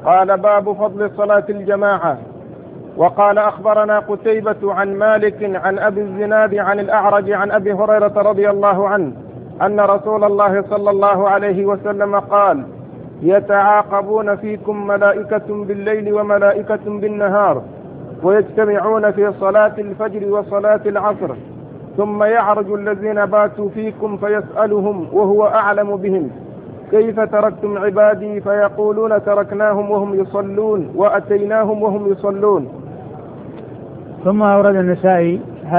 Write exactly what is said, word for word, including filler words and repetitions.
قال: باب فضل صلاة الجماعة. وقال: أخبرنا قتيبة عن مالك عن أبي الزناد عن الأعرج عن أبي هريرة رضي الله عنه أن رسول الله صلى الله عليه وسلم قال: يتعاقبون فيكم ملائكة بالليل وملائكة بالنهار، ويجتمعون في صلاة الفجر وصلاة العصر، ثم يعرج الذين باتوا فيكم فيسألهم وهو أعلم بهم: كيف تركتم عبادي؟ فيقولون: تركناهم وهم يصلون وأتيناهم وهم يصلون. ثم أورد النسائي